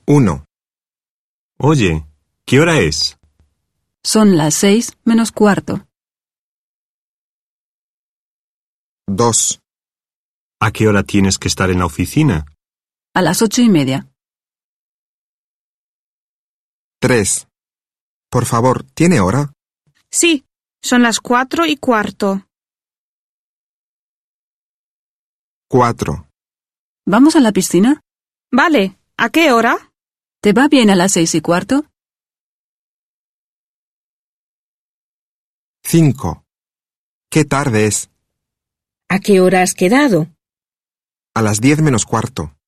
1, Oye, ¿qué hora es? Son las 6 menos cuarto. 2, ¿A qué hora tienes que estar en la oficina? A las 8:30. 3. Por favor, ¿tiene hora? Sí, son las 4:15. 4, ¿Vamos a la piscina? Vale, ¿a qué hora? ¿Te va bien a las 6:15? 5. ¿Qué tarde es? ¿A qué hora has quedado? A las 10 menos cuarto.